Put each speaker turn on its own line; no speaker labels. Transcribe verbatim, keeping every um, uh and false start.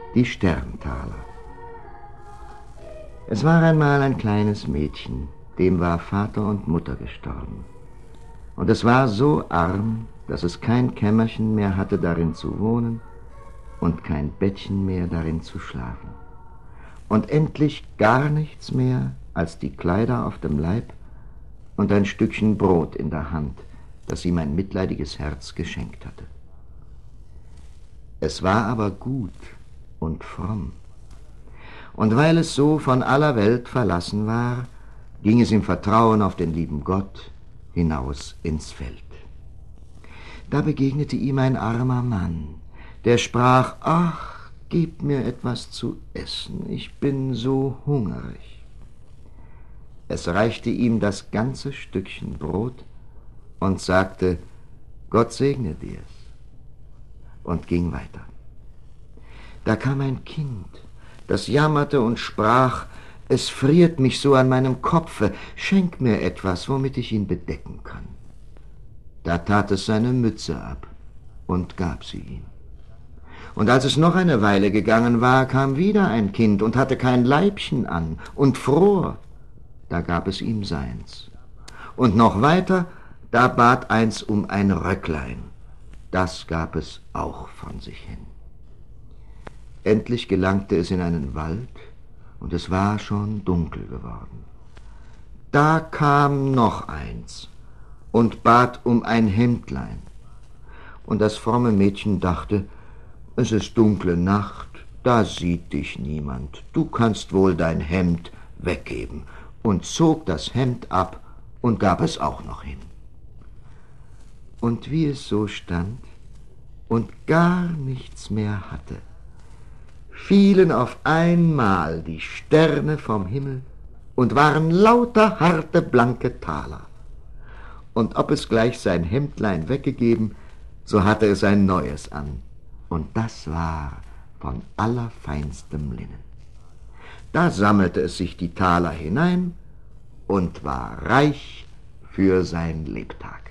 Die Sterntaler. Es war einmal ein kleines Mädchen, dem war Vater und Mutter gestorben. Und es war so arm, dass es kein Kämmerchen mehr hatte, darin zu wohnen, und kein Bettchen mehr, darin zu schlafen. Und endlich gar nichts mehr als die Kleider auf dem Leib und ein Stückchen Brot in der Hand, das ihm ein mitleidiges Herz geschenkt hatte. Es war aber gut und fromm. Und weil es so von aller Welt verlassen war, ging es im Vertrauen auf den lieben Gott hinaus ins Feld. Da begegnete ihm ein armer Mann, der sprach: »Ach, gib mir etwas zu essen, ich bin so hungrig.« Es reichte ihm das ganze Stückchen Brot und sagte: »Gott segne dir's«, und ging weiter. Da kam ein Kind, das jammerte und sprach: »Es friert mich so an meinem Kopfe, schenk mir etwas, womit ich ihn bedecken kann.« Da tat es seine Mütze ab und gab sie ihm. Und als es noch eine Weile gegangen war, kam wieder ein Kind und hatte kein Leibchen an und fror. Da gab es ihm seins. Und noch weiter, da bat eins um ein Röcklein. Das gab es auch von sich hin. Endlich gelangte es in einen Wald, und es war schon dunkel geworden. Da kam noch eins und bat um ein Hemdlein. Und das fromme Mädchen dachte: Es ist dunkle Nacht, da sieht dich niemand, du kannst wohl dein Hemd weggeben, und zog das Hemd ab und gab es auch noch hin. Und wie es so stand und gar nichts mehr hatte, fielen auf einmal die Sterne vom Himmel und waren lauter harte, blanke Taler. Und ob es gleich sein Hemdlein weggegeben, so hatte es ein neues an, und das war von allerfeinstem Linnen. Da sammelte es sich die Taler hinein und war reich für sein Lebtag.